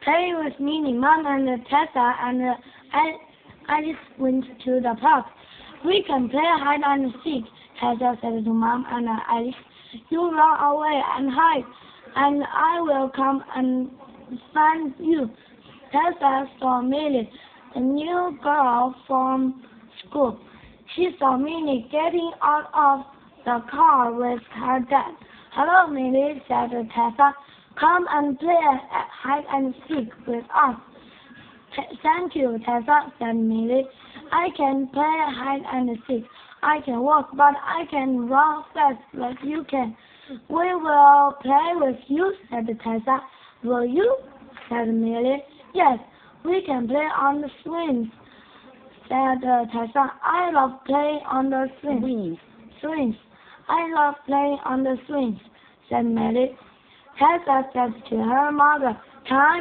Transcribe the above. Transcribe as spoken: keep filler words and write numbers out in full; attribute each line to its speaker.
Speaker 1: Play with Minnie. Mom and Tessa and Alice went to the park. We can play hide and seek, Tessa said to Mom and Alice. You run away and hide, and I will come and find you. Tessa saw Millie, the new girl from school. She saw Minnie getting out of the car with her dad. Hello, Millie, said Tessa. Come and play hide and seek with us. Thank you, Tessa, said Millie. I can play hide and seek. I can walk, but I can run fast like you can. We will play with you, said Tessa. Will you? Said Millie. Yes, we can play on the swings, said uh, Tessa. I love playing on the swings.
Speaker 2: Swings.
Speaker 1: Swings. I love playing on the swings, said Millie. Tessa said to her mother, Can I